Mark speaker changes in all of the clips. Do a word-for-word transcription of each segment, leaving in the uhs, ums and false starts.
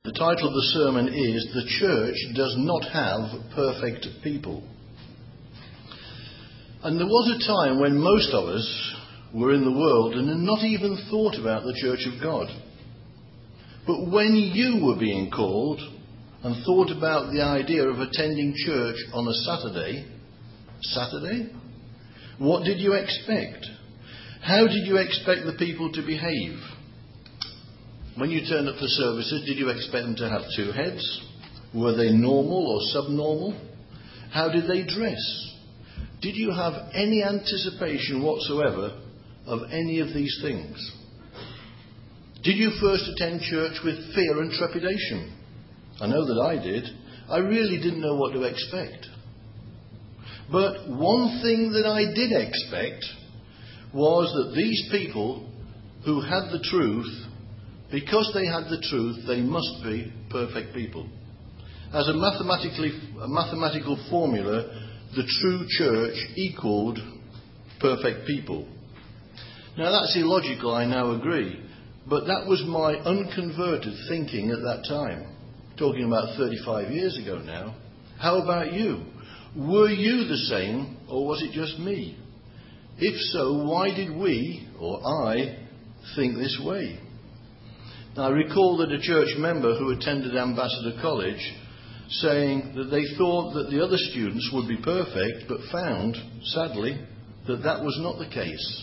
Speaker 1: The title of the sermon is "The Church Does Not Have Perfect People." And there was a time when most of us were in the world and had not even thought about the Church of God. But when you were being called and thought about the idea of attending church on a Saturday, Saturday? What did you expect? How did you expect the people to behave? When you turned up for services, did you expect them to have two heads? Were they normal or subnormal? How did they dress? Did you have any anticipation whatsoever of any of these things? Did you first attend church with fear and trepidation? I know that I did. I really didn't know what to expect. But one thing that I did expect was that these people who had the truth, because they had the truth, they must be perfect people. As a mathematically, a mathematical formula, the true church equaled perfect people. Now that's illogical, I now agree, but that was my unconverted thinking at that time. Talking about thirty-five years ago now. How about you? Were you the same, or was it just me? If so, why did we, or I, think this way? Now, I recall that a church member who attended Ambassador College saying that they thought that the other students would be perfect, but found, sadly, that that was not the case.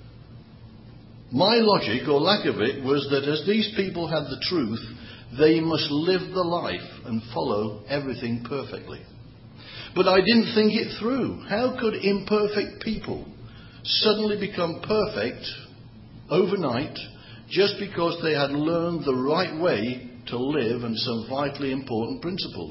Speaker 1: My logic, or lack of it, was that as these people had the truth, they must live the life and follow everything perfectly. But I didn't think it through. How could imperfect people suddenly become perfect overnight just because they had learned the right way to live and some vitally important principles?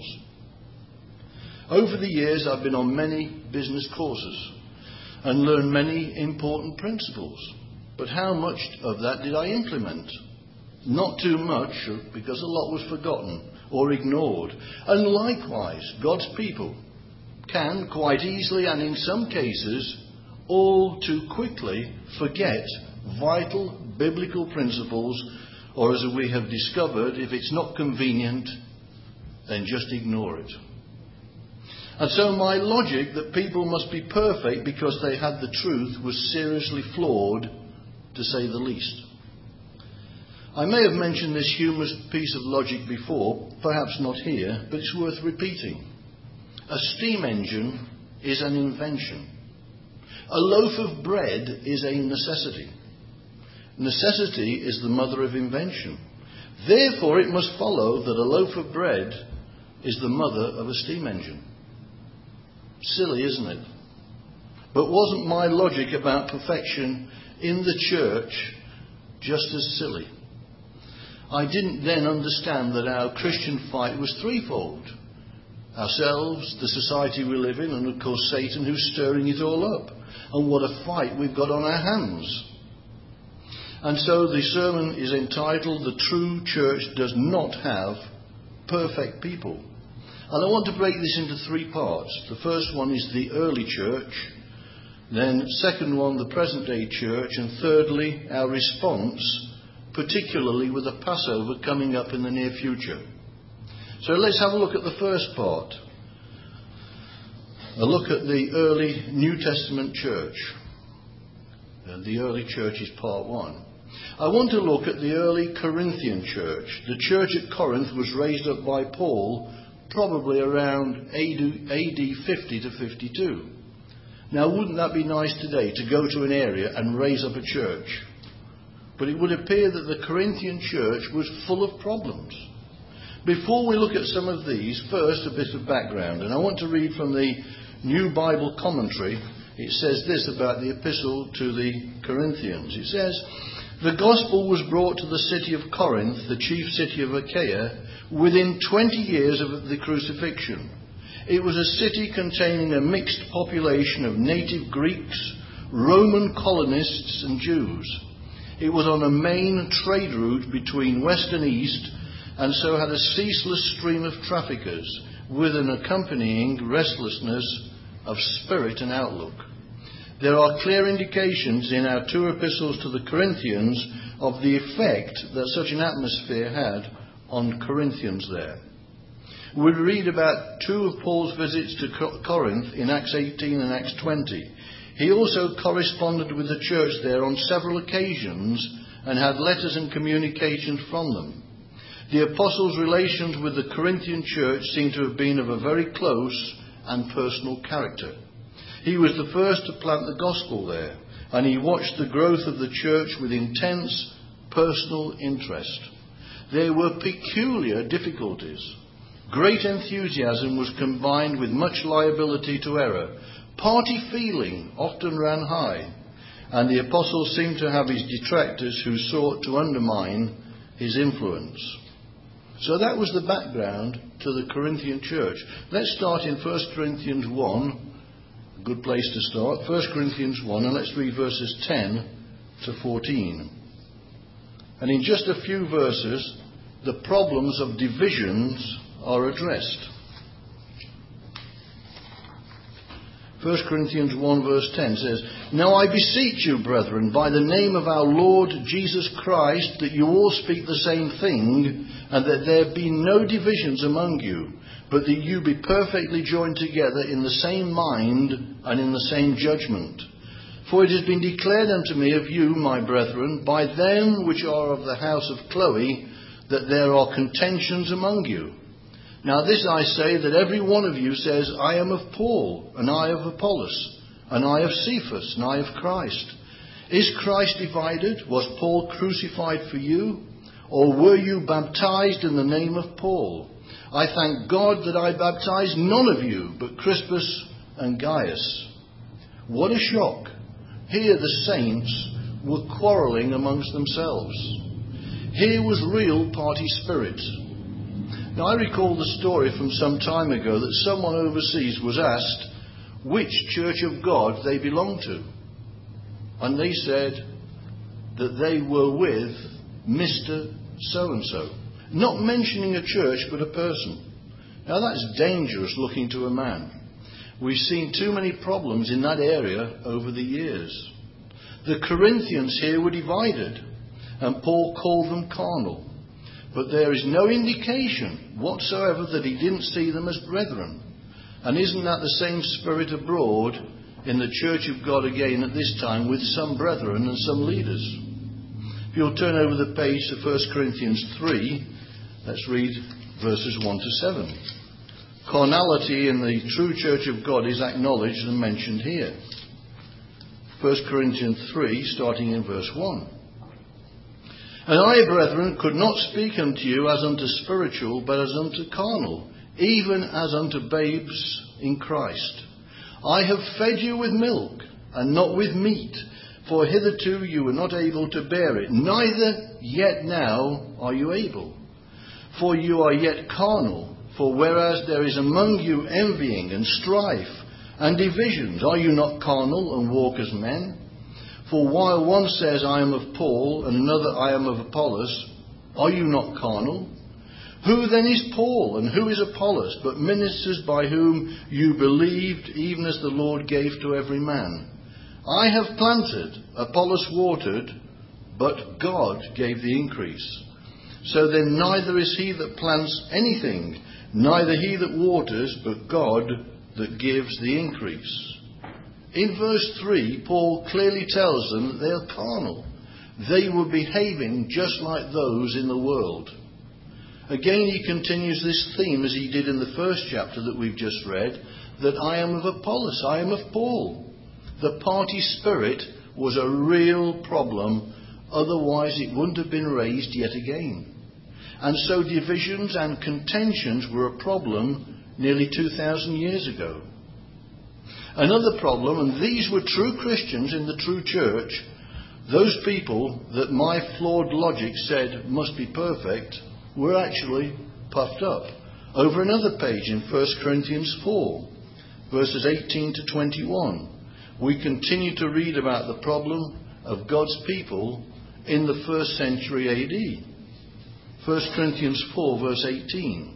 Speaker 1: Over the years, I've been on many business courses and learned many important principles. But how much of that did I implement? Not too much, because a lot was forgotten or ignored. And likewise, God's people can quite easily, and in some cases, all too quickly forget vital biblical principles, or as we have discovered, if it's not convenient, then just ignore it. And so my logic that people must be perfect because they had the truth was seriously flawed, to say the least. I may have mentioned this humorous piece of logic before, perhaps not here, but it's worth repeating. A steam engine is an invention. A loaf of bread is a necessity. Necessity is the mother of invention. Therefore, it must follow that a loaf of bread is the mother of a steam engine. Silly, isn't it? But wasn't my logic about perfection in the church just as silly? I didn't then understand that our Christian fight was threefold. Ourselves, the society we live in, and of course Satan, who's stirring it all up. And what a fight we've got on our hands. And so the sermon is entitled, "The True Church Does Not Have Perfect People." And I want to break this into three parts. The first one is the early church. Then second one, the present day church. And thirdly, our response, particularly with the Passover coming up in the near future. So let's have a look at the first part. A look at the early New Testament church. And the early church is part one. I want to look at the early Corinthian church. The church at Corinth was raised up by Paul probably around A D fifty to fifty-two. Now, wouldn't that be nice today to go to an area and raise up a church? But it would appear that the Corinthian church was full of problems. Before we look at some of these, first a bit of background. And I want to read from the New Bible Commentary. It says this about the epistle to the Corinthians. It says, "The gospel was brought to the city of Corinth, the chief city of Achaia, within twenty years of the crucifixion. It was a city containing a mixed population of native Greeks, Roman colonists and Jews. It was on a main trade route between west and east, and so had a ceaseless stream of traffickers, with an accompanying restlessness of spirit and outlook. There are clear indications in our two epistles to the Corinthians of the effect that such an atmosphere had on Corinthians there. We read about two of Paul's visits to Corinth in Acts eighteen and Acts twenty. He also corresponded with the church there on several occasions and had letters and communications from them. The apostle's relations with the Corinthian church seem to have been of a very close and personal character. He was the first to plant the gospel there, and he watched the growth of the church with intense personal interest. There were peculiar difficulties. Great enthusiasm was combined with much liability to error. Party feeling often ran high, and the apostle seemed to have his detractors who sought to undermine his influence. So that was the background to the Corinthian church. Let's start in First Corinthians one, a good place to start. First Corinthians one, and let's read verses ten to fourteen. And in just a few verses, the problems of divisions are addressed. First Corinthians one verse ten says, "Now I beseech you, brethren, by the name of our Lord Jesus Christ, that you all speak the same thing, and that there be no divisions among you, but that you be perfectly joined together in the same mind and in the same judgment. For it has been declared unto me of you, my brethren, by them which are of the house of Chloe, that there are contentions among you. Now this I say, that every one of you says, I am of Paul, and I of Apollos, and I of Cephas, and I of Christ. Is Christ divided? Was Paul crucified for you? Or were you baptized in the name of Paul? I thank God that I baptized none of you, but Crispus and Gaius." What a shock. Here the saints were quarrelling amongst themselves. Here was real party spirit. Now, I recall the story from some time ago that someone overseas was asked which Church of God they belonged to. And they said that they were with Mister So-and-so. Not mentioning a church, but a person. Now, that's dangerous looking to a man. We've seen too many problems in that area over the years. The Corinthians here were divided, and Paul called them carnal. But there is no indication whatsoever that he didn't see them as brethren. And isn't that the same spirit abroad in the Church of God again at this time, with some brethren and some leaders? If you'll turn over the page to First Corinthians three, let's read verses one to seven. Carnality in the true Church of God is acknowledged and mentioned here. First Corinthians three, starting in verse one. "And I, brethren, could not speak unto you as unto spiritual, but as unto carnal, even as unto babes in Christ. I have fed you with milk, and not with meat, for hitherto you were not able to bear it, neither yet now are you able. For you are yet carnal, for whereas there is among you envying and strife and divisions, are you not carnal and walk as men? For while one says, I am of Paul, and another, I am of Apollos, are you not carnal? Who then is Paul, and who is Apollos, but ministers by whom you believed, even as the Lord gave to every man? I have planted, Apollos watered, but God gave the increase. So then neither is he that plants anything, neither he that waters, but God that gives the increase." In verse three, Paul clearly tells them that they are carnal. They were behaving just like those in the world. Again, he continues this theme as he did in the first chapter that we've just read, that I am of Apollos, I am of Paul. The party spirit was a real problem, otherwise it wouldn't have been raised yet again. And so divisions and contentions were a problem nearly two thousand years ago. Another problem, and these were true Christians in the true church, those people that my flawed logic said must be perfect, were actually puffed up. Over another page in First Corinthians four, verses eighteen to twenty-one, we continue to read about the problem of God's people in the first century A D. First Corinthians four, verse eighteen.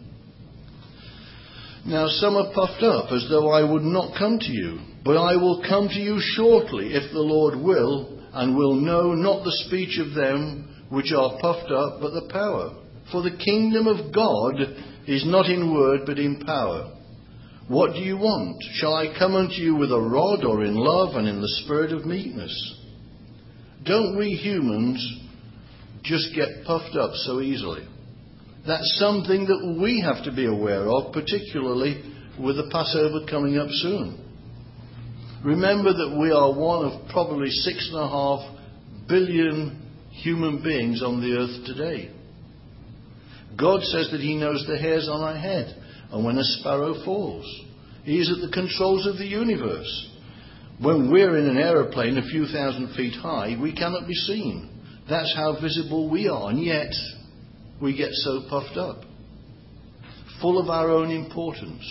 Speaker 1: "Now some are puffed up, as though I would not come to you. But I will come to you shortly, if the Lord will, and will know not the speech of them which are puffed up, but the power. For the kingdom of God is not in word but in power. What do you want? Shall I come unto you with a rod, or in love and in the spirit of meekness? Don't we humans just get puffed up so easily? That's something that we have to be aware of, particularly with the Passover coming up soon. Remember that we are one of probably six and a half billion human beings on the earth today. God says that he knows the hairs on our head and when a sparrow falls. He is at the controls of the universe. When we're in an aeroplane a few thousand feet high, we cannot be seen. That's how visible we are, and yet we get so puffed up, full of our own importance.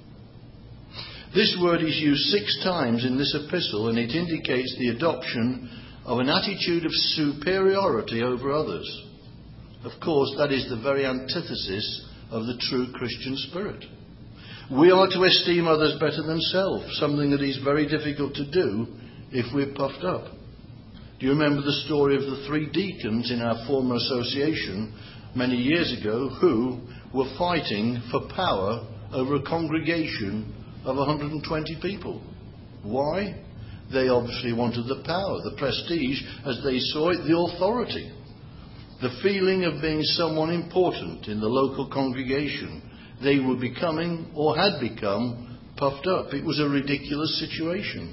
Speaker 1: This word is used six times in this epistle, and it indicates the adoption of an attitude of superiority over others. Of course, that is the very antithesis of the true Christian spirit. We are to esteem others better than self, something that is very difficult to do if we're puffed up. Do you remember the story of the three deacons in our former association many years ago who were fighting for power over a congregation of one hundred twenty people? Why? They obviously wanted the power, the prestige, as they saw it, the authority, the feeling of being someone important in the local congregation. They were becoming, or had become, puffed up. It was a ridiculous situation.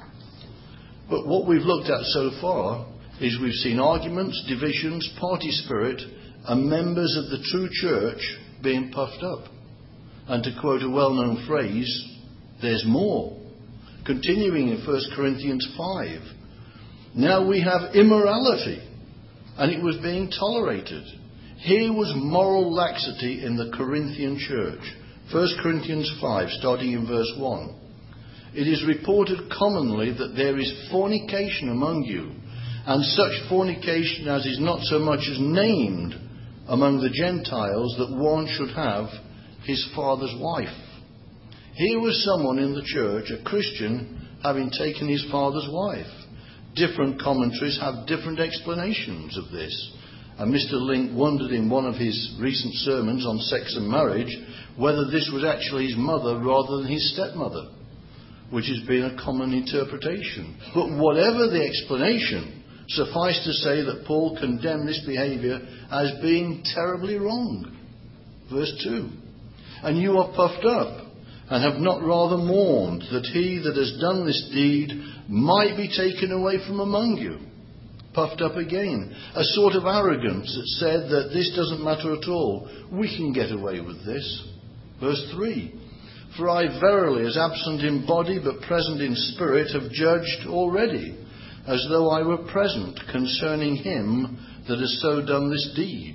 Speaker 1: But what we've looked at so far is we've seen arguments, divisions, party spirit, and members of the true church being puffed up. And to quote a well-known phrase, there's more. Continuing in First Corinthians five. Now we have immorality, and it was being tolerated. Here was moral laxity in the Corinthian church. First Corinthians five, starting in verse one. It is reported commonly that there is fornication among you, and such fornication as is not so much as named among the Gentiles, that one should have his father's wife. Here was someone in the church, a Christian, having taken his father's wife. Different commentaries have different explanations of this. And Mister Link wondered in one of his recent sermons on sex and marriage whether this was actually his mother rather than his stepmother, which has been a common interpretation. But whatever the explanation, suffice to say that Paul condemned this behaviour as being terribly wrong. Verse two. And you are puffed up, and have not rather mourned that he that has done this deed might be taken away from among you. Puffed up again. A sort of arrogance that said that this doesn't matter at all. We can get away with this. Verse three. For I verily, as absent in body but present in spirit, have judged already, as though I were present, concerning him that has so done this deed.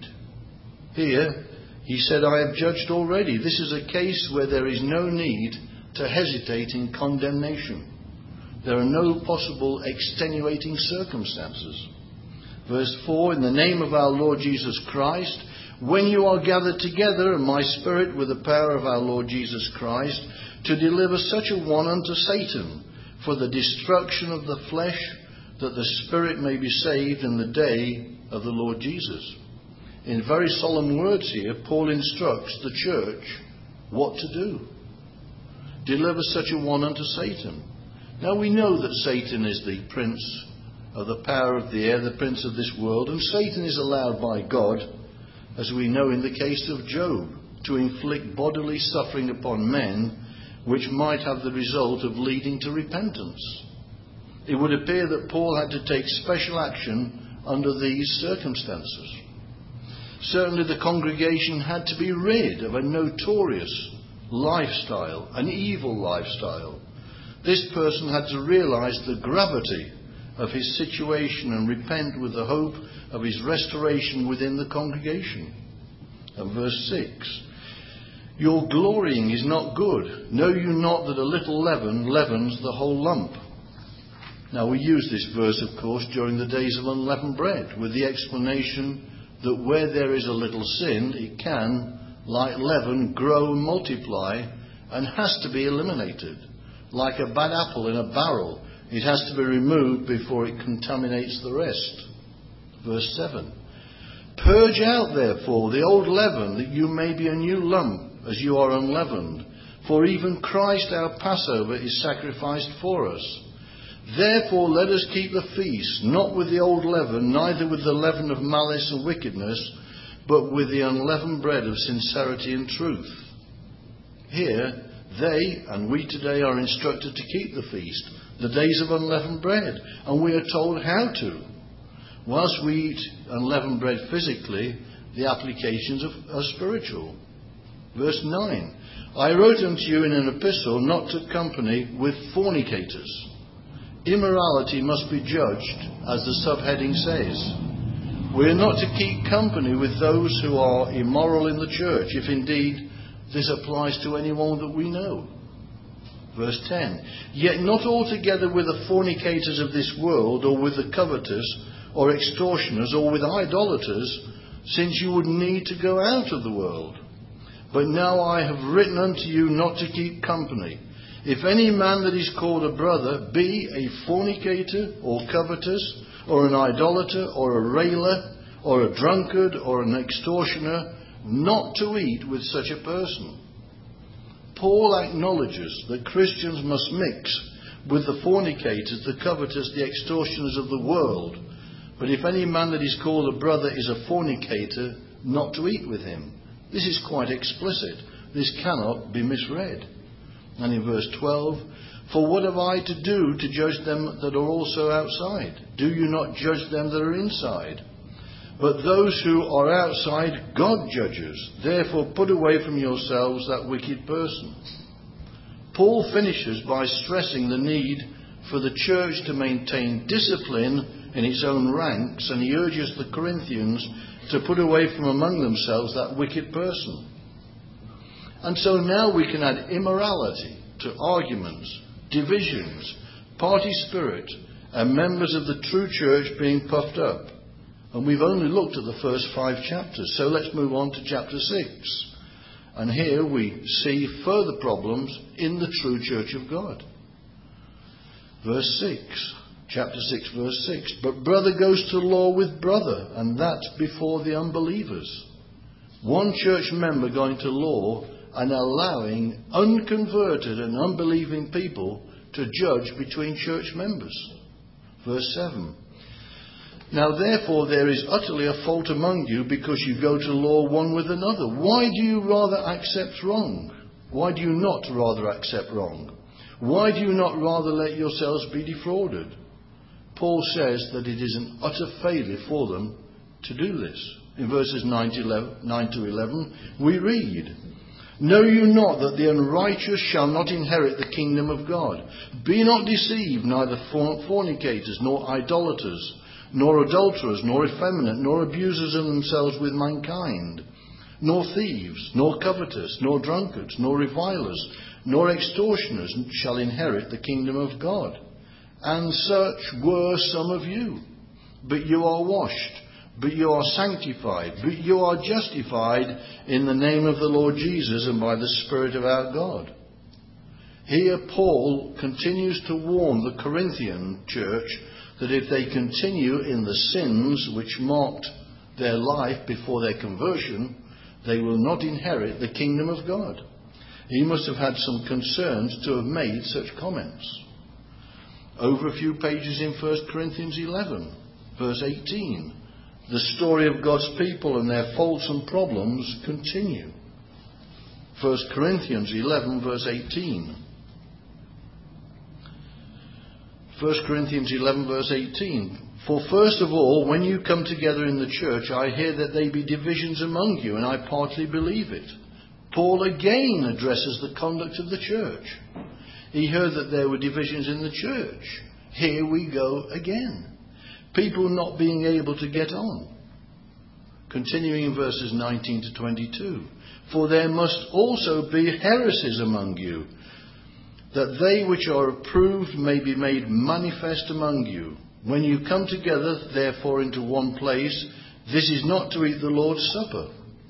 Speaker 1: Here, he said, I have judged already. This is a case where there is no need to hesitate in condemnation. There are no possible extenuating circumstances. Verse four, in the name of our Lord Jesus Christ, when you are gathered together, and my spirit with the power of our Lord Jesus Christ, to deliver such a one unto Satan, for the destruction of the flesh, that the spirit may be saved in the day of the Lord Jesus. In very solemn words here, Paul instructs the church what to do. Deliver such a one unto Satan. Now we know that Satan is the prince of the power of the air, the prince of this world, and Satan is allowed by God, as we know in the case of Job, to inflict bodily suffering upon men, which might have the result of leading to repentance. It would appear that Paul had to take special action under these circumstances. Certainly the congregation had to be rid of a notorious lifestyle, an evil lifestyle. This person had to realize the gravity of his situation and repent with the hope of his restoration within the congregation. And verse six, your glorying is not good. Know you not that a little leaven leavens the whole lump? Now we use this verse, of course, during the days of unleavened bread, with the explanation that where there is a little sin, it can, like leaven, grow and multiply and has to be eliminated. Like a bad apple in a barrel, it has to be removed before it contaminates the rest. Verse seven. Purge out, therefore, the old leaven, that you may be a new lump, as you are unleavened. For even Christ our Passover is sacrificed for us. Therefore let us keep the feast, not with the old leaven, neither with the leaven of malice and wickedness, but with the unleavened bread of sincerity and truth. Here, they and we today are instructed to keep the feast, the days of unleavened bread, and we are told how to. Whilst we eat unleavened bread physically, the applications are spiritual. Verse nine, I wrote unto you in an epistle not to company with fornicators. Immorality must be judged, as the subheading says. We are not to keep company with those who are immoral in the church, if indeed this applies to anyone that we know. Verse ten, yet not altogether with the fornicators of this world, or with the covetous, or extortioners, or with idolaters, since you would need to go out of the world. But now I have written unto you not to keep company. If any man that is called a brother be a fornicator, or covetous, or an idolater, or a railer, or a drunkard, or an extortioner, not to eat with such a person. Paul acknowledges that Christians must mix with the fornicators, the covetous, the extortioners of the world. But if any man that is called a brother is a fornicator, not to eat with him. This is quite explicit. This cannot be misread. And in verse twelve, for what have I to do to judge them that are also outside? Do you not judge them that are inside? But those who are outside, God judges. Therefore put away from yourselves that wicked person. Paul finishes by stressing the need for the church to maintain discipline in its own ranks, and he urges the Corinthians to put away from among themselves that wicked person. And so now we can add immorality to arguments, divisions, party spirit, and members of the true church being puffed up. And we've only looked at the first five chapters, so let's move on to chapter six. And here we see further problems in the true church of God. Verse six, chapter six, verse six. But brother goes to law with brother, and that before the unbelievers. One church member going to law and allowing unconverted and unbelieving people to judge between church members. Verse seven. Now therefore there is utterly a fault among you, because you go to law one with another. Why do you rather accept wrong? Why do you not rather accept wrong? Why do you not rather let yourselves be defrauded? Paul says that it is an utter failure for them to do this. In verses nine to eleven, we read, know you not that the unrighteous shall not inherit the kingdom of God? Be not deceived, neither fornicators, nor idolaters, nor adulterers, nor effeminate, nor abusers of themselves with mankind, nor thieves, nor covetous, nor drunkards, nor revilers, nor extortioners shall inherit the kingdom of God. And such were some of you. But you are washed, but you are sanctified, but you are justified in the name of the Lord Jesus and by the Spirit of our God. Here Paul continues to warn the Corinthian church that if they continue in the sins which marked their life before their conversion, they will not inherit the kingdom of God. He must have had some concerns to have made such comments. Over a few pages in First Corinthians eleven, verse eighteen, the story of God's people and their faults and problems continue. First Corinthians eleven, verse eighteen. First Corinthians eleven, verse eighteen. For first of all, when you come together in the church, I hear that there be divisions among you, and I partly believe it. Paul again addresses the conduct of the church. He heard that there were divisions in the church. Here we go again. People not being able to get on. Continuing in verses nineteen to twenty-two. For there must also be heresies among you, that they which are approved may be made manifest among you. When you come together, therefore, into one place, this is not to eat the Lord's Supper.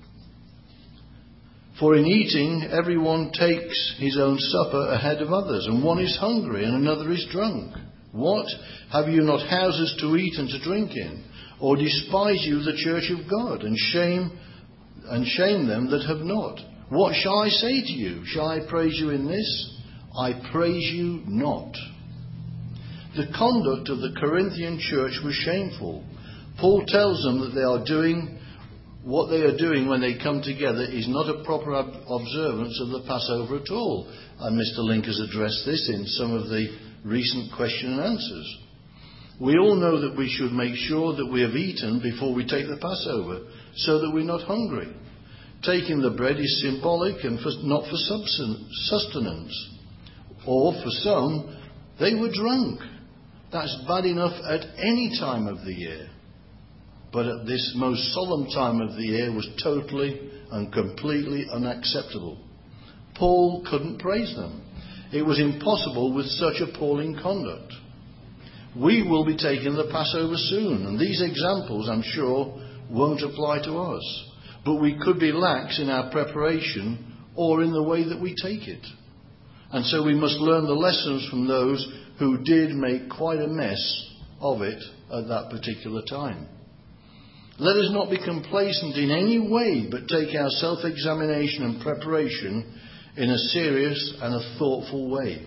Speaker 1: For in eating, everyone takes his own supper ahead of others, and one is hungry and another is drunk. What? Have you not houses to eat and to drink in? Or despise you the church of God, and shame and shame them that have not? What shall I say to you? Shall I praise you in this? I praise you not. The conduct of the Corinthian church was shameful. Paul tells them that they are doing what they are doing when they come together is not a proper ob- observance of the Passover at all. And Mister Link has addressed this in some of the recent question and answers. We all know that we should make sure that we have eaten before we take the Passover, so that we're not hungry. Taking the bread is symbolic and for, not for sustenance. Or for some, they were drunk. That's bad enough at any time of the year. But at this most solemn time of the year was totally and completely unacceptable. Paul couldn't praise them. It was impossible with such appalling conduct. We will be taking the Passover soon, and these examples, I'm sure, won't apply to us. But we could be lax in our preparation or in the way that we take it. And so we must learn the lessons from those who did make quite a mess of it at that particular time. Let us not be complacent in any way, but take our self-examination and preparation in a serious and a thoughtful way.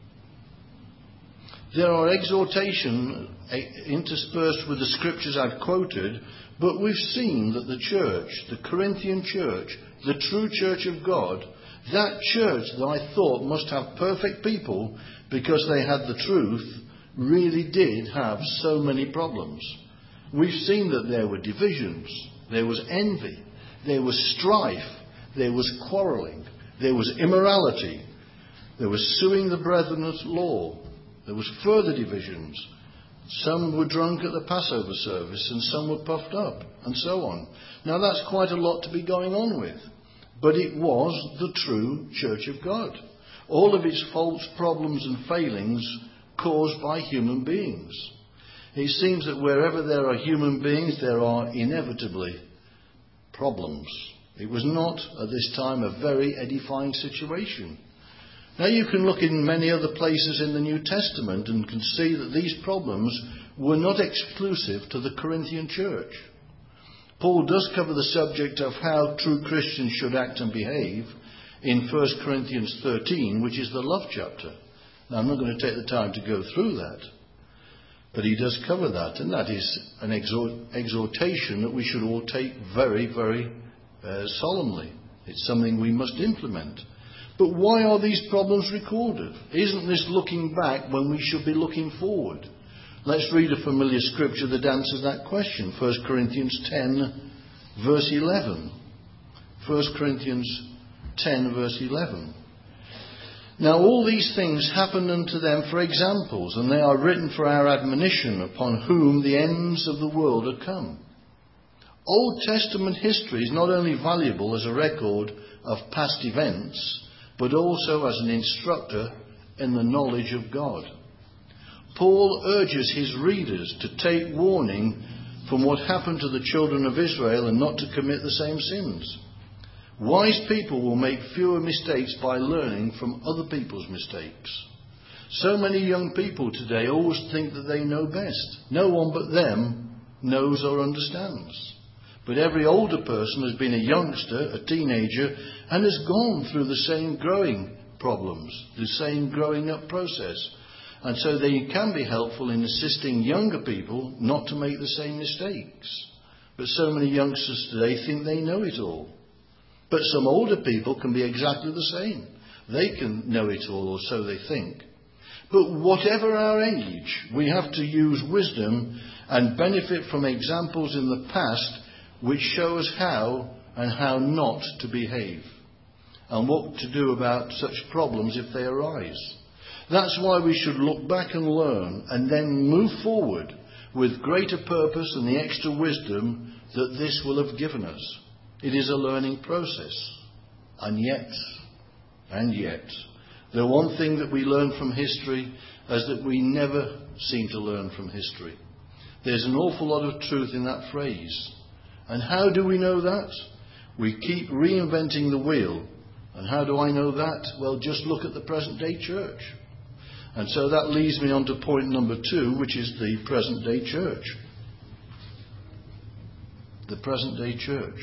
Speaker 1: There are exhortations interspersed with the scriptures I've quoted, but we've seen that the church, the Corinthian church, the true church of God, that church that I thought must have perfect people because they had the truth, really did have so many problems. We've seen that there were divisions, there was envy, there was strife, there was quarrelling, there was immorality, there was suing the brethren at law, there was further divisions. Some were drunk at the Passover service and some were puffed up, and so on. Now that's quite a lot to be going on with. But it was the true church of God. All of its faults, problems and failings caused by human beings. It seems that wherever there are human beings, there are inevitably problems. It was not, at this time, a very edifying situation. Now you can look in many other places in the New Testament and can see that these problems were not exclusive to the Corinthian church. Paul does cover the subject of how true Christians should act and behave in First Corinthians thirteen, which is the love chapter. Now I'm not going to take the time to go through that, but he does cover that, and that is an exhort- exhortation that we should all take very, very uh, solemnly. It's something we must implement. But why are these problems recorded? Isn't this looking back when we should be looking forward? Let's read a familiar scripture that answers that question. First Corinthians ten, verse eleven. First Corinthians ten, verse eleven. Now all these things happened unto them for examples, and they are written for our admonition, upon whom the ends of the world are come. Old Testament history is not only valuable as a record of past events, but also as an instructor in the knowledge of God. Paul urges his readers to take warning from what happened to the children of Israel and not to commit the same sins. Wise people will make fewer mistakes by learning from other people's mistakes. So many young people today always think that they know best. No one but them knows or understands. But every older person has been a youngster, a teenager, and has gone through the same growing problems, the same growing up process. And so they can be helpful in assisting younger people not to make the same mistakes. But so many youngsters today think they know it all. But some older people can be exactly the same. They can know it all, or so they think. But whatever our age, we have to use wisdom and benefit from examples in the past which show us how and how not to behave, and what to do about such problems if they arise. That's why we should look back and learn, and then move forward with greater purpose and the extra wisdom that this will have given us. It is a learning process. And yet, and yet, the one thing that we learn from history is that we never seem to learn from history. There's an awful lot of truth in that phrase. And how do we know that? We keep reinventing the wheel. And how do I know that? Well, just look at the present day church. And so that leads me on to point number two, which is the present day church. the present day church.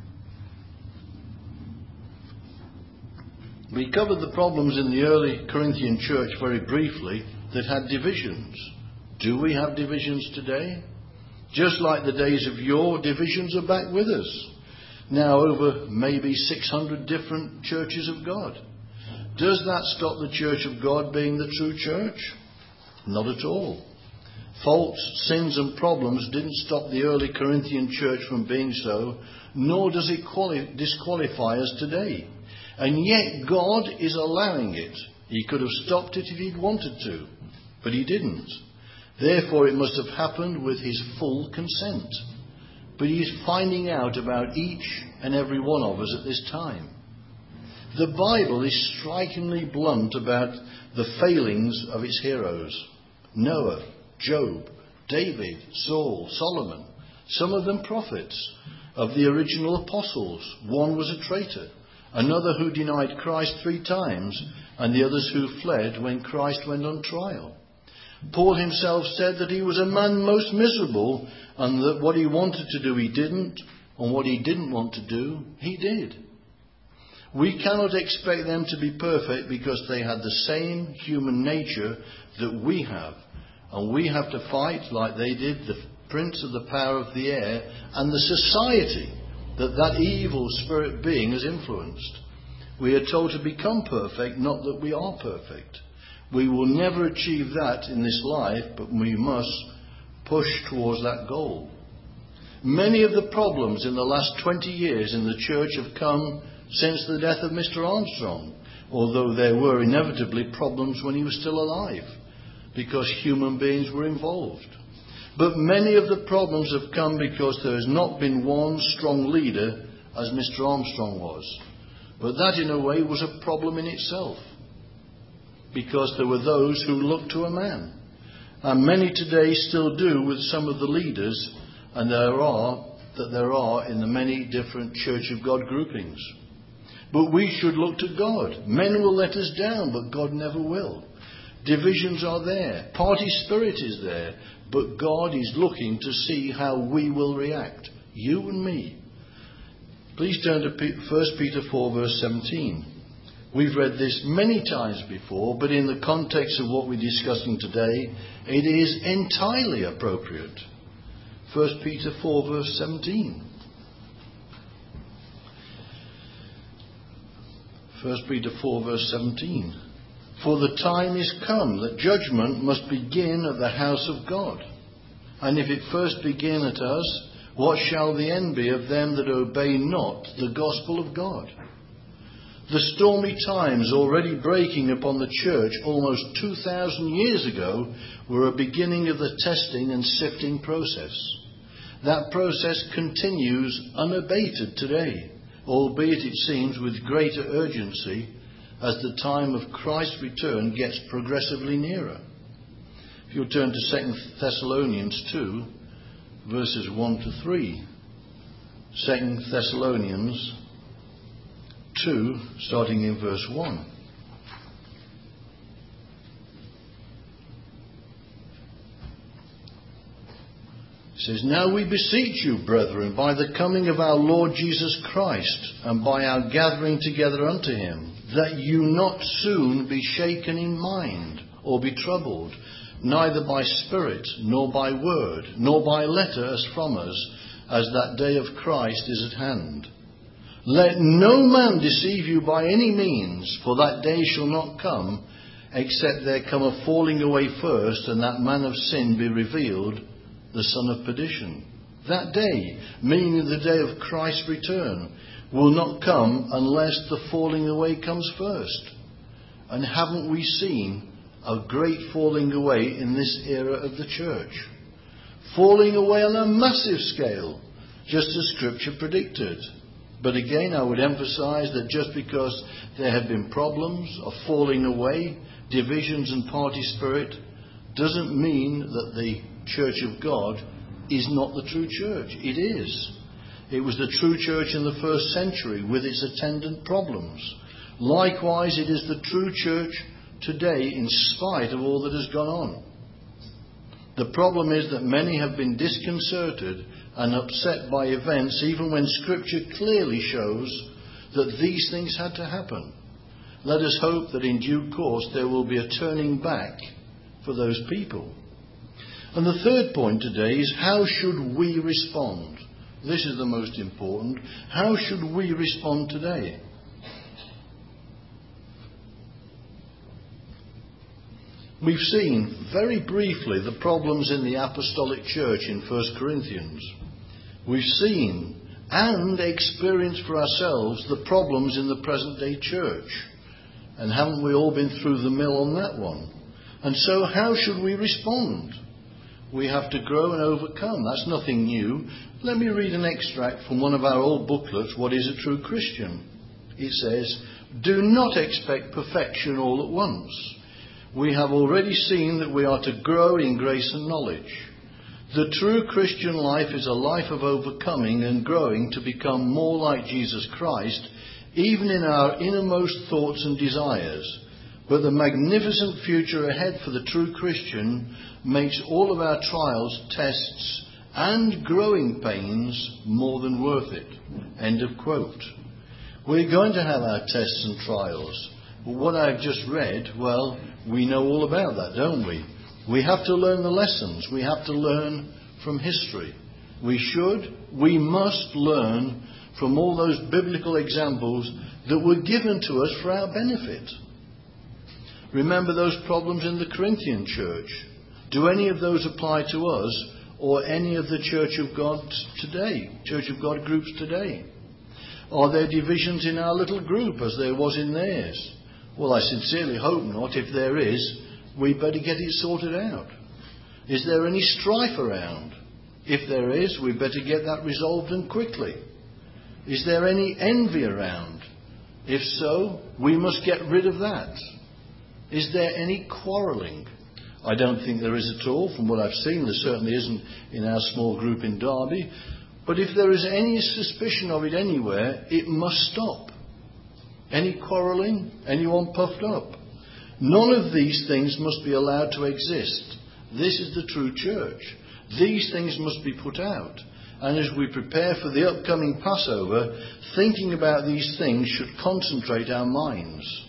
Speaker 1: We covered the problems in the early Corinthian church very briefly that had divisions. Do we have divisions today? Just like the days of yore, divisions are back with us. Now over maybe six hundred different churches of God. Does that stop the church of God being the true church? Not at all. Faults, sins and problems didn't stop the early Corinthian church from being so, nor does it quali- disqualify us today. And yet God is allowing it. He could have stopped it if he'd wanted to, but he didn't. Therefore it must have happened with his full consent. But he's finding out about each and every one of us at this time. The Bible is strikingly blunt about the failings of its heroes. Noah, Job, David, Saul, Solomon, some of them prophets. Of the original apostles, one was a traitor, another who denied Christ three times, and the others who fled when Christ went on trial. Paul himself said that he was a man most miserable, and that what he wanted to do he didn't, and what he didn't want to do he did. We cannot expect them to be perfect because they had the same human nature that we have, and we have to fight like they did the prince of the power of the air and the society that that evil spirit being has influenced. We are told to become perfect, not that we are perfect. We will never achieve that in this life, but we must push towards that goal. Many of the problems in the last twenty years in the church have come since the death of Mister Armstrong, although there were inevitably problems when he was still alive, because human beings were involved. But many of the problems have come because there has not been one strong leader as Mister Armstrong was. But that in a way was a problem in itself, because there were those who looked to a man. And many today still do with some of the leaders, and there are, that there are in the many different Church of God groupings. But we should look to God. Men will let us down, but God never will. Divisions are there. Party spirit is there. But God is looking to see how we will react. You and me. Please turn to First Peter four verse seventeen. We've read this many times before, but in the context of what we're discussing today, it is entirely appropriate. First Peter four verse seventeen. First Peter four verse seventeen. For the time is come that judgment must begin at the house of God. And if it first begin at us, what shall the end be of them that obey not the gospel of God? The stormy times already breaking upon the church almost two thousand years ago were a beginning of the testing and sifting process. That process continues unabated today, albeit it seems with greater urgency as the time of Christ's return gets progressively nearer. If you'll turn to Second Thessalonians two, verses one to three. Second Thessalonians two, starting in verse one. It says, Now we beseech you, brethren, by the coming of our Lord Jesus Christ, and by our gathering together unto him, that you not soon be shaken in mind, or be troubled, neither by spirit, nor by word, nor by letter as from us, as that day of Christ is at hand. Let no man deceive you by any means, for that day shall not come, except there come a falling away first, and that man of sin be revealed, the son of perdition. That day, meaning the day of Christ's return, will not come unless the falling away comes first. And haven't we seen a great falling away in this era of the church? Falling away on a massive scale, just as Scripture predicted. But again, I would emphasize that just because there have been problems of falling away, divisions and party spirit, doesn't mean that the Church of God is not the true church. It is. It was the true church in the first century with its attendant problems. Likewise, it is the true church today in spite of all that has gone on. The problem is that many have been disconcerted and upset by events, even when Scripture clearly shows that these things had to happen. Let us hope that in due course there will be a turning back for those people. And the third point today is, how should we respond? This is the most important. How should we respond today? We've seen very briefly the problems in the apostolic church in First Corinthians. We've seen and experienced for ourselves the problems in the present day church. And haven't we all been through the mill on that one? And so how should we respond? We have to grow and overcome. That's nothing new. Let me read an extract from one of our old booklets, What is a True Christian? It says, "Do not expect perfection all at once. We have already seen that we are to grow in grace and knowledge. The true Christian life is a life of overcoming and growing to become more like Jesus Christ, even in our innermost thoughts and desires. But the magnificent future ahead for the true Christian makes all of our trials, tests, and growing pains more than worth it." End of quote. We're going to have our tests and trials. But what I've just read, well, we know all about that, don't we? We have to learn the lessons. We have to learn from history. We should, we must learn from all those biblical examples that were given to us for our benefit. Remember those problems in the Corinthian church. Do any of those apply to us or any of the Church of God today, Church of God groups today? Are there divisions in our little group as there was in theirs? Well, I sincerely hope not. If there is, we better get it sorted out. Is there any strife around? If there is, we better get that resolved and quickly. Is there any envy around? If so, we must get rid of that. Is there any quarrelling? I don't think there is at all. From what I've seen, there certainly isn't in our small group in Derby. But if there is any suspicion of it anywhere, it must stop. Any quarrelling? Anyone puffed up? None of these things must be allowed to exist. This is the true church. These things must be put out. And as we prepare for the upcoming Passover, thinking about these things should concentrate our minds.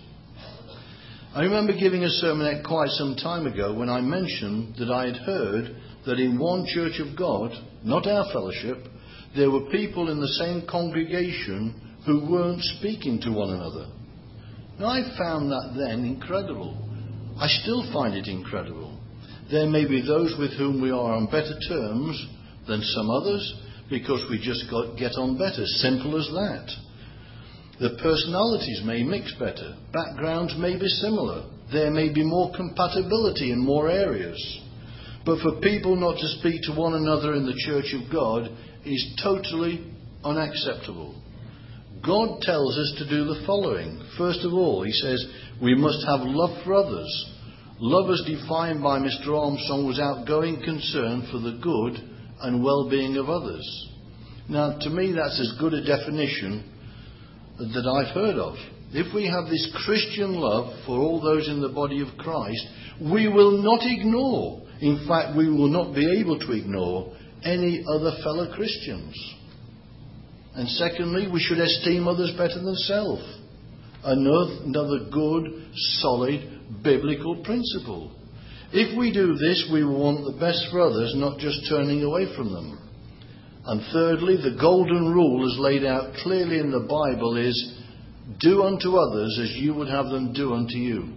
Speaker 1: I remember giving a sermonette quite some time ago when I mentioned that I had heard that in one Church of God, not our fellowship, there were people in the same congregation who weren't speaking to one another. Now, I found that then incredible. I still find it incredible. There may be those with whom we are on better terms than some others because we just got, get on better. Simple as that. The personalities may mix better. Backgrounds may be similar. There may be more compatibility in more areas. But for people not to speak to one another in the Church of God is totally unacceptable. God tells us to do the following. First of all, he says we must have love for others. Love as defined by Mister Armstrong was outgoing concern for the good and well-being of others. Now, to me, that's as good a definition that I've heard of. If we have this Christian love for all those in the body of Christ, we will not ignore, in fact, we will not be able to ignore any other fellow Christians. And secondly, we should esteem others better than self. Another, another good, solid, biblical principle. If we do this, we will want the best for others, not just turning away from them. And thirdly, the golden rule as laid out clearly in the Bible is, do unto others as you would have them do unto you.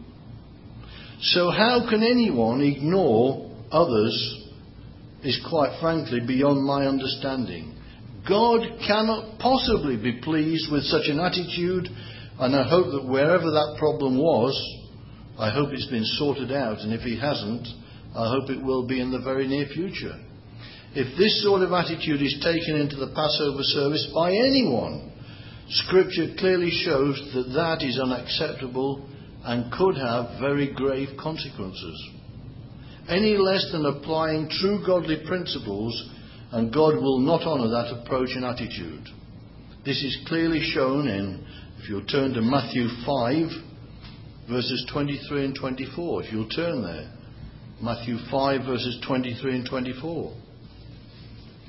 Speaker 1: So how can anyone ignore others is quite frankly beyond my understanding. God cannot possibly be pleased with such an attitude, and I hope that wherever that problem was, I hope it's been sorted out, and if he hasn't, I hope it will be in the very near future. If this sort of attitude is taken into the Passover service by anyone, Scripture clearly shows that that is unacceptable and could have very grave consequences. Any less than applying true godly principles, and God will not honour that approach and attitude. This is clearly shown in, if you'll turn to Matthew five, verses twenty-three and twenty-four. If you'll turn there. Matthew five, verses twenty-three and twenty-four.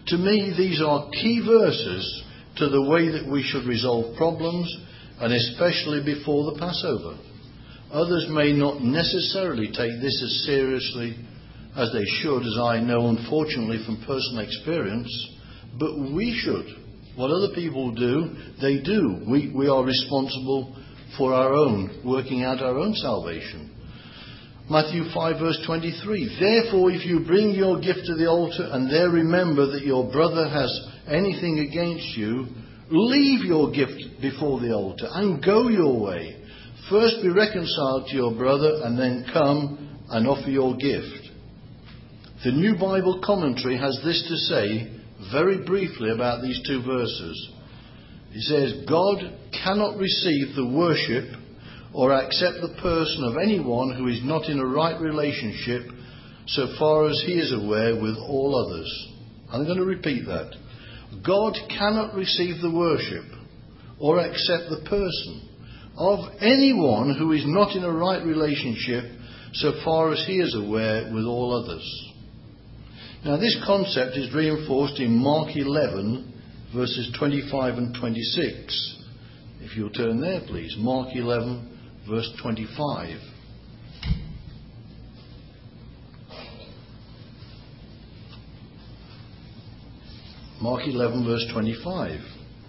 Speaker 1: To me, these are key verses to the way that we should resolve problems, and especially before the Passover. Others may not necessarily take this as seriously as they should, as I know unfortunately from personal experience, but we should. What other people do, they do. We, we are responsible for our own, working out our own salvation. Matthew five verse twenty-three, therefore if you bring your gift to the altar and there remember that your brother has anything against you, leave your gift before the altar and go your way. First be reconciled to your brother and then come and offer your gift. The New Bible Commentary has this to say very briefly about these two verses. It says, God cannot receive the worship or accept the person of anyone who is not in a right relationship so far as he is aware with all others. I'm going to repeat that. God cannot receive the worship or accept the person of anyone who is not in a right relationship so far as he is aware with all others. Now this concept is reinforced in Mark eleven verses twenty-five and twenty-six. If you'll turn there please, Mark eleven verse twenty-five. Mark eleven verse twenty-five.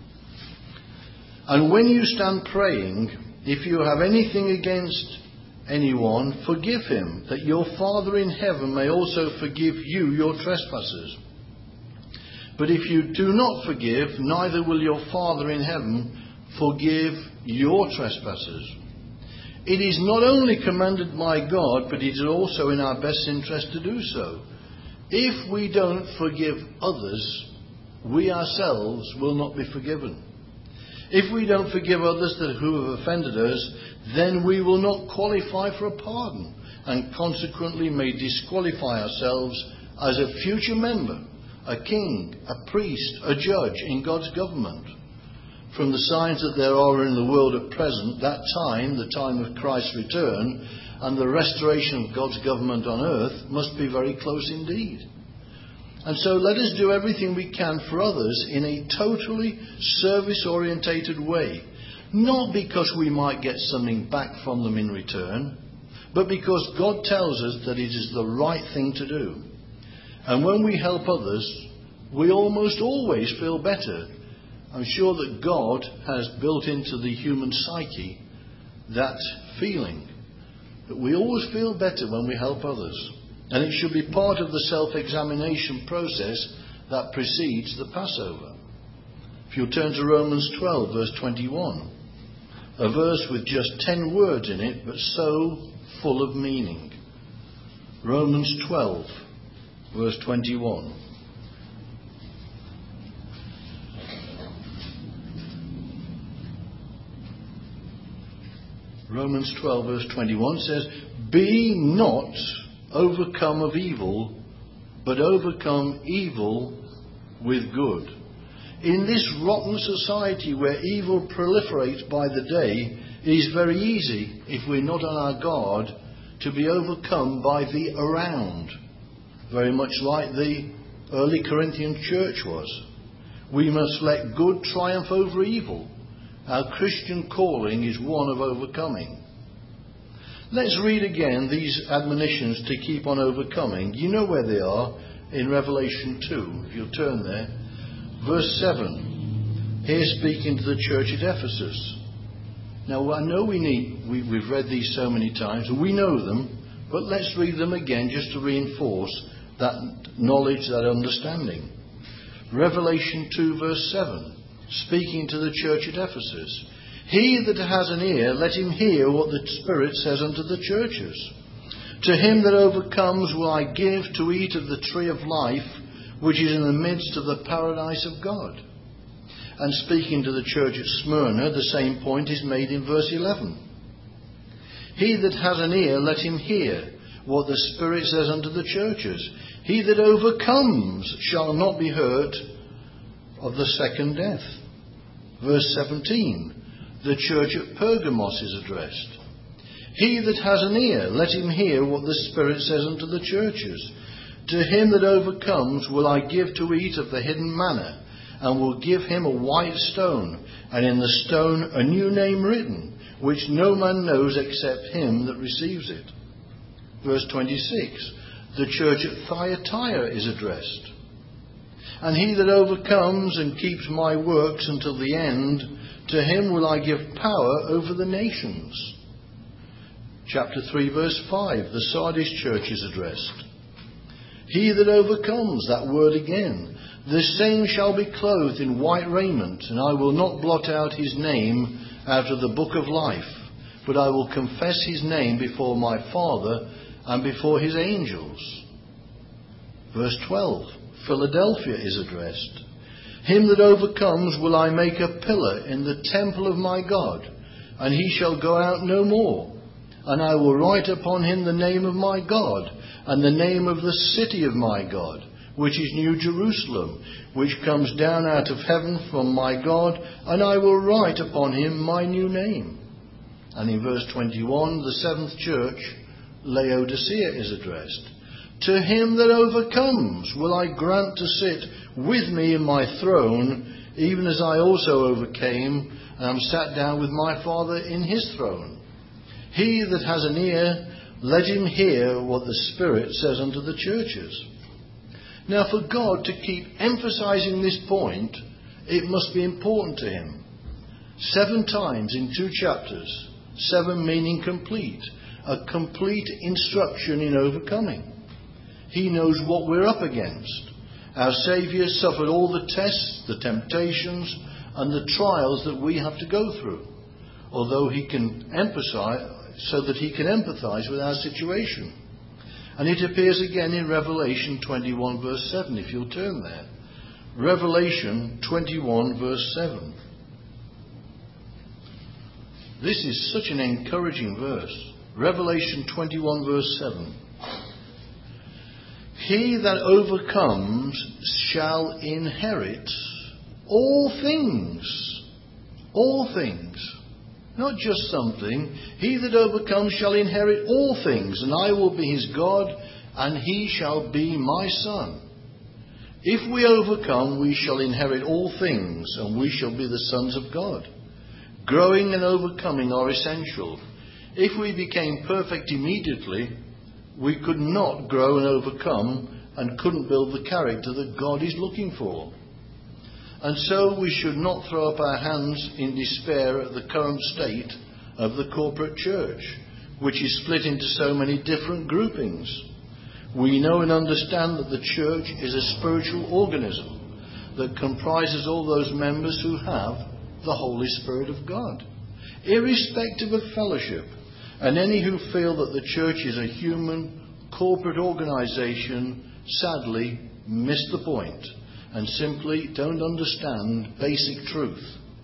Speaker 1: And when you stand praying, if you have anything against anyone, forgive him, that your Father in heaven may also forgive you your trespasses. But if you do not forgive, neither will your Father in heaven forgive your trespasses. It is not only commanded by God, but it is also in our best interest to do so. If we don't forgive others, we ourselves will not be forgiven. If we don't forgive others that who have offended us, then we will not qualify for a pardon, and consequently may disqualify ourselves as a future member, a king, a priest, a judge in God's government. From the signs that there are in the world at present, that time, the time of Christ's return, and the restoration of God's government on earth must be very close indeed. And so let us do everything we can for others in a totally service-orientated way. Not because we might get something back from them in return, but because God tells us that it is the right thing to do. And when we help others, we almost always feel better. I'm sure that God has built into the human psyche that feeling, that we always feel better when we help others. And it should be part of the self-examination process that precedes the Passover. If you'll turn to Romans twelve, verse twenty-one, a verse with just ten words in it, but so full of meaning. Romans twelve, verse twenty-one. Romans twelve, verse twenty-one says, be not overcome of evil, but overcome evil with good. In this rotten society where evil proliferates by the day, it is very easy, if we're not on our guard, to be overcome by the around, very much like the early Corinthian church was. We must let good triumph over evil. Our Christian calling is one of overcoming. Let's read again these admonitions to keep on overcoming. You know where they are in Revelation two, if you'll turn there. Verse seven. Here speaking to the church at Ephesus. Now I know we need, we, we've read these so many times, we know them, but let's read them again just to reinforce that knowledge, that understanding. Revelation two verse seven. Speaking to the church at Ephesus. He that has an ear, let him hear what the Spirit says unto the churches. To him that overcomes will I give to eat of the tree of life, which is in the midst of the paradise of God. And speaking to the church at Smyrna, the same point is made in verse eleven. He that has an ear, let him hear what the Spirit says unto the churches. He that overcomes shall not be hurt of the second death. Verse seventeen. The church at Pergamos is addressed. He that has an ear, let him hear what the Spirit says unto the churches. To him that overcomes will I give to eat of the hidden manna, and will give him a white stone, and in the stone a new name written, which no man knows except him that receives it. Verse twenty-six, the church at Thyatira is addressed. And he that overcomes and keeps my works until the end, to him will I give power over the nations. Chapter three, verse five, the Sardis church is addressed. He that overcomes, that word again, the same shall be clothed in white raiment, and I will not blot out his name out of the book of life, but I will confess his name before my Father and before his angels. Verse twelve, Philadelphia is addressed. Him that overcomes will I make a pillar in the temple of my God, and he shall go out no more. And I will write upon him the name of my God, and the name of the city of my God, which is New Jerusalem, which comes down out of heaven from my God, and I will write upon him my new name. And in verse twenty-one, the seventh church, Laodicea, is addressed. To him that overcomes will I grant to sit with me in my throne, even as I also overcame, and am sat down with my Father in his throne. He that has an ear, let him hear what the Spirit says unto the churches. Now, for God to keep emphasizing this point, it must be important to him. Seven times in two chapters, seven meaning complete, a complete instruction in overcoming. He knows what we're up against. Our Saviour suffered all the tests, the temptations, and the trials that we have to go through, although he can emphasize, so that he can empathize with our situation. And it appears again in Revelation twenty-one verse seven, if you'll turn there. Revelation twenty-one verse seven. This is such an encouraging verse. Revelation twenty-one verse seven. He that overcomes shall inherit all things. All things. Not just something. He that overcomes shall inherit all things, and I will be his God, and he shall be my son. If we overcome, we shall inherit all things, and we shall be the sons of God. Growing and overcoming are essential. If we became perfect immediately, we could not grow and overcome, and couldn't build the character that God is looking for. And so we should not throw up our hands in despair at the current state of the corporate church, which is split into so many different groupings. We know and understand that the church is a spiritual organism that comprises all those members who have the Holy Spirit of God, irrespective of fellowship, and any who feel that the church is a human corporate organisation sadly miss the point and simply don't understand basic truth.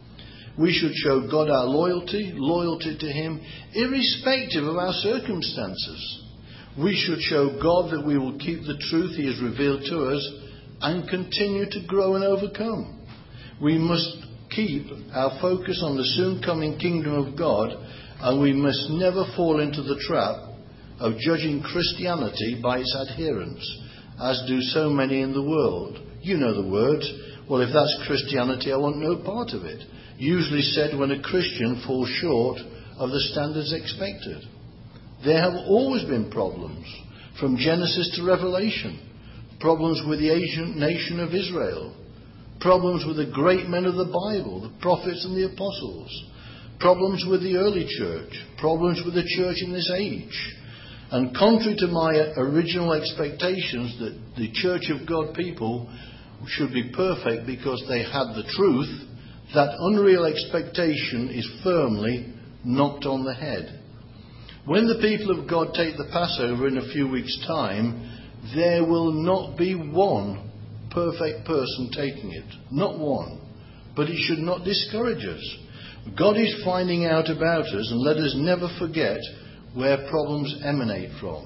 Speaker 1: We should show God our loyalty, loyalty to him, irrespective of our circumstances. We should show God that we will keep the truth he has revealed to us and continue to grow and overcome. We must keep our focus on the soon coming kingdom of God, and we must never fall into the trap of judging Christianity by its adherents, as do so many in the world. You know the words, well, if that's Christianity, I want no part of it. Usually said when a Christian falls short of the standards expected. There have always been problems, from Genesis to Revelation. Problems with the ancient nation of Israel. Problems with the great men of the Bible, the prophets and the apostles. Problems with the early church. Problems with the church in this age. And contrary to my original expectations that the Church of God people should be perfect because they had the truth, that unreal expectation is firmly knocked on the head. When the people of God take the Passover in a few weeks' time, there will not be one perfect person taking it. Not one. But it should not discourage us. God is finding out about us, and let us never forget where problems emanate from.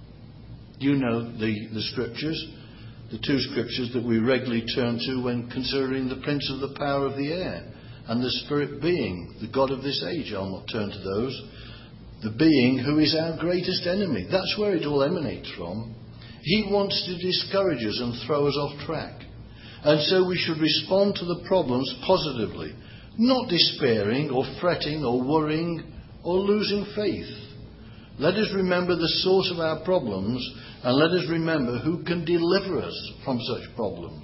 Speaker 1: You know the, the scriptures, the two scriptures that we regularly turn to when considering the prince of the power of the air and the spirit being, the God of this age. I'll not turn to those. The being who is our greatest enemy. That's where it all emanates from. He wants to discourage us and throw us off track. And so we should respond to the problems positively, not despairing or fretting or worrying or losing faith. Let us remember the source of our problems, and let us remember who can deliver us from such problems.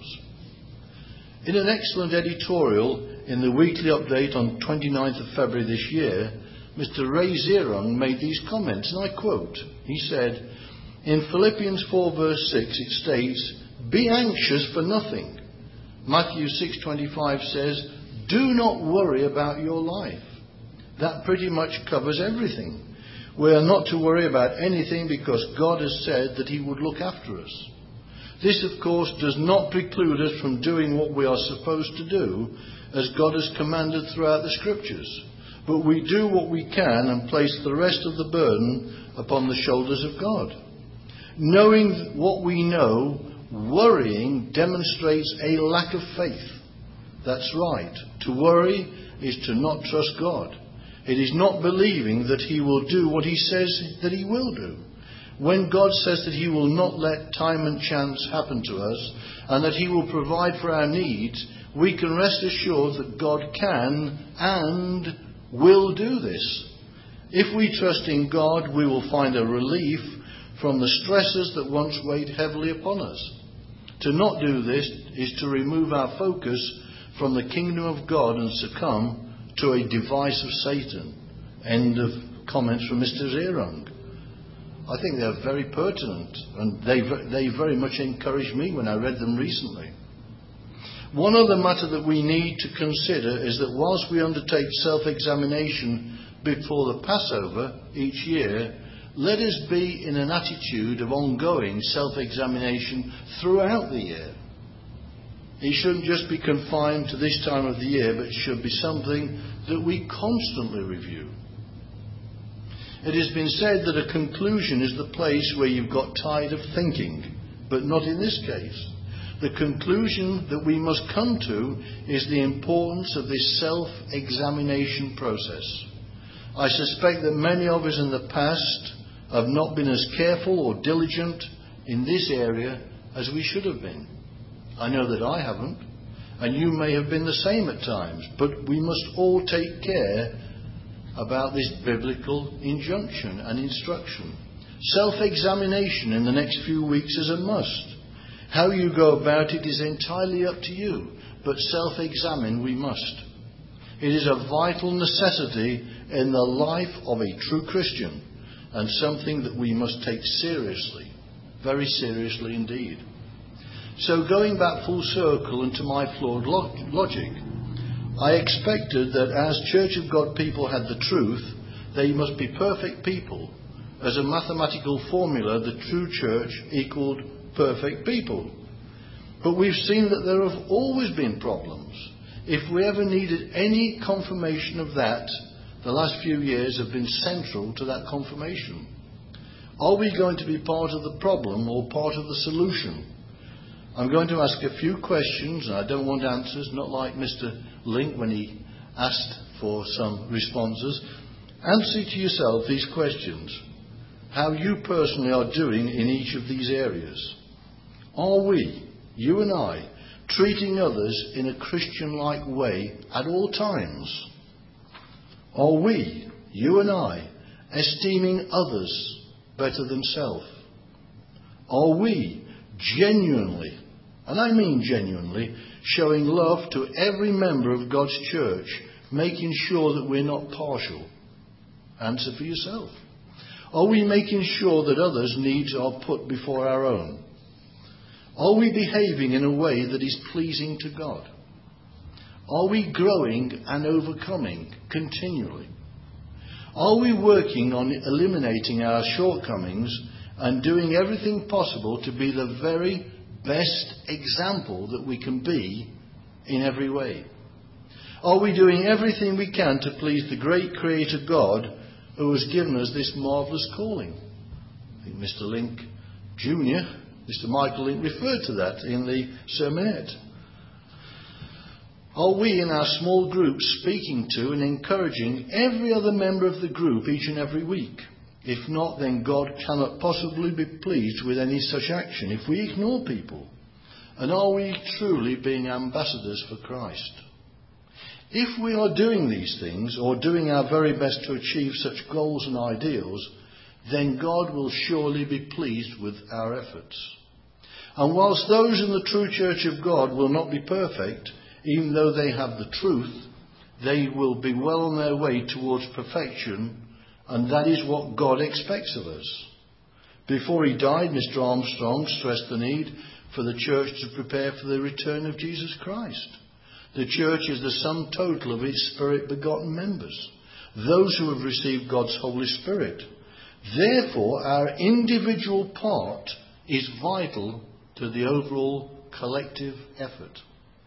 Speaker 1: In an excellent editorial in the Weekly Update on twenty-ninth of February this year, Mister Ray Zierung made these comments, and I quote. He said, in Philippians four verse six it states, "Be anxious for nothing." Matthew six twenty-five says, "Do not worry about your life." That pretty much covers everything. We are not to worry about anything because God has said that He would look after us. This, of course, does not preclude us from doing what we are supposed to do, as God has commanded throughout the Scriptures. But we do what we can and place the rest of the burden upon the shoulders of God. Knowing what we know, worrying demonstrates a lack of faith. That's right. To worry is to not trust God. It is not believing that He will do what He says that He will do. When God says that He will not let time and chance happen to us, and that He will provide for our needs, we can rest assured that God can and will do this. If we trust in God, we will find a relief from the stresses that once weighed heavily upon us. To not do this is to remove our focus from the kingdom of God and succumb to a device of Satan. End of comments from Mister Zierung. I think they're very pertinent, and they they very much encouraged me when I read them recently. One other matter that we need to consider is that whilst we undertake self-examination before the Passover each year, let us be in an attitude of ongoing self-examination throughout the year. It shouldn't just be confined to this time of the year, but it should be something that we constantly review. It has been said that a conclusion is the place where you've got tired of thinking, but not in this case. The conclusion that we must come to is the importance of this self-examination process. I suspect that many of us in the past have not been as careful or diligent in this area as we should have been. I know that I haven't, and you may have been the same at times, but we must all take care about this biblical injunction and instruction. Self-examination in the next few weeks is a must. How you go about it is entirely up to you, but self-examine we must. It is a vital necessity in the life of a true Christian, and something that we must take seriously, very seriously indeed. So going back full circle into my flawed logic, I expected that as Church of God people had the truth, they must be perfect people. As a mathematical formula, the true church equaled perfect people. But we've seen that there have always been problems. If we ever needed any confirmation of that, the last few years have been central to that confirmation. Are we going to be part of the problem or part of the solution? I'm going to ask a few questions, and I don't want answers, not like Mister Link when he asked for some responses. Answer to yourself these questions. How you personally are doing in each of these areas. Are we, you and I, treating others in a Christian-like way at all times? Are we, you and I, esteeming others better than self? Are we genuinely, and I mean genuinely, showing love to every member of God's church, making sure that we're not partial? Answer for yourself. Are we making sure that others' needs are put before our own? Are we behaving in a way that is pleasing to God? Are we growing and overcoming continually? Are we working on eliminating our shortcomings and doing everything possible to be the very best example that we can be in every way? Are we doing everything we can to please the great Creator God who has given us this marvellous calling? I think Mister Link Junior, Mister Michael Link referred to that in the sermonette. Are we in our small groups speaking to and encouraging every other member of the group each and every week? If not, then God cannot possibly be pleased with any such action if we ignore people. And are we truly being ambassadors for Christ? If we are doing these things, or doing our very best to achieve such goals and ideals, then God will surely be pleased with our efforts. And whilst those in the true church of God will not be perfect, even though they have the truth, they will be well on their way towards perfection, and that is what God expects of us. Before he died, Mister Armstrong stressed the need for the church to prepare for the return of Jesus Christ. The church is the sum total of its Spirit-begotten members, those who have received God's Holy Spirit. Therefore, our individual part is vital to the overall collective effort.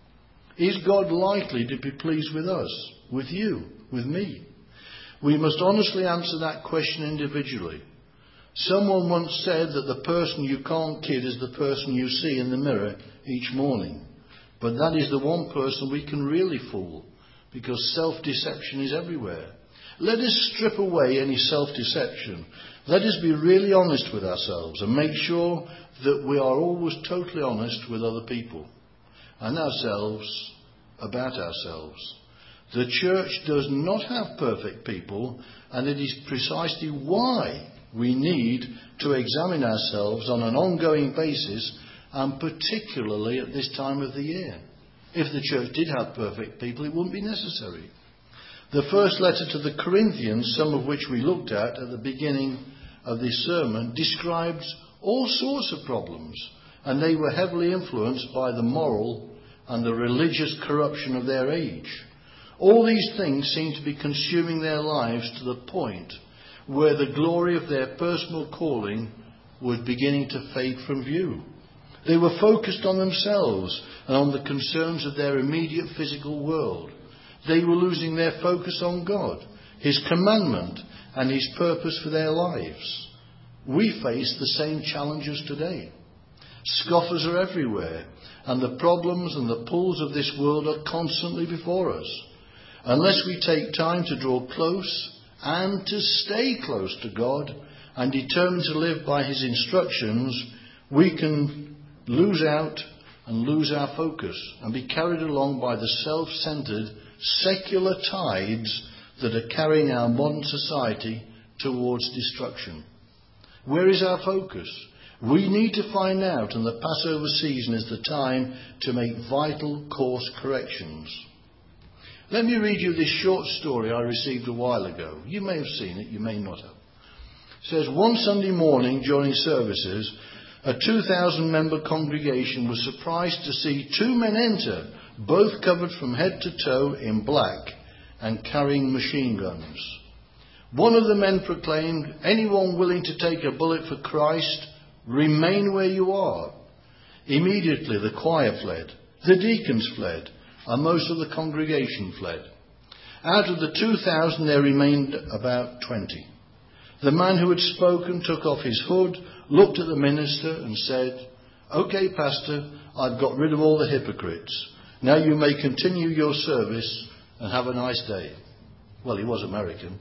Speaker 1: Is God likely to be pleased with us, with you, with me? We must honestly answer that question individually. Someone once said that the person you can't kid is the person you see in the mirror each morning. But that is the one person we can really fool, because self-deception is everywhere. Let us strip away any self-deception. Let us be really honest with ourselves and make sure that we are always totally honest with other people and ourselves about ourselves. The church does not have perfect people, and it is precisely why we need to examine ourselves on an ongoing basis, and particularly at this time of the year. If the church did have perfect people, it wouldn't be necessary. The first letter to the Corinthians, some of which we looked at at the beginning of this sermon, describes all sorts of problems, and they were heavily influenced by the moral and the religious corruption of their age. All these things seem to be consuming their lives to the point where the glory of their personal calling was beginning to fade from view. They were focused on themselves and on the concerns of their immediate physical world. They were losing their focus on God, his commandment, and his purpose for their lives. We face the same challenges today. Scoffers are everywhere, and the problems and the pulls of this world are constantly before us. Unless we take time to draw close and to stay close to God and determine to live by his instructions, we can lose out and lose our focus and be carried along by the self-centered, secular tides that are carrying our modern society towards destruction. Where is our focus? We need to find out, and the Passover season is the time to make vital course corrections. Let me read you this short story I received a while ago. You may have seen it, you may not have. It says, one Sunday morning during services, a two thousand member congregation was surprised to see two men enter, both covered from head to toe in black and carrying machine guns. One of the men proclaimed, "Anyone willing to take a bullet for Christ, remain where you are." Immediately the choir fled, the deacons fled, and most of the congregation fled. Out of the two thousand there remained about twenty. The man who had spoken took off his hood, looked at the minister and said, "Okay, Pastor, I've got rid of all the hypocrites. Now you may continue your service and have a nice day." Well, he was American.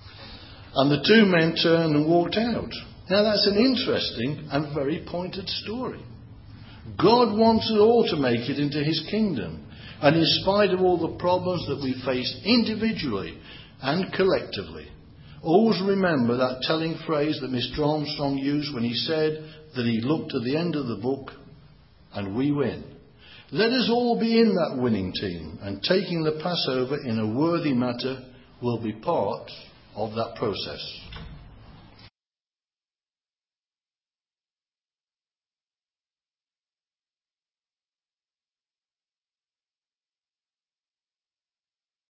Speaker 1: And the two men turned and walked out. Now that's an interesting and very pointed story. God wants us all to make it into his kingdom. And in spite of all the problems that we face individually and collectively, always remember that telling phrase that Mister Armstrong used when he said that he looked to the end of the book and we win. Let us all be in that winning team, and taking the Passover in a worthy manner will be part of that process.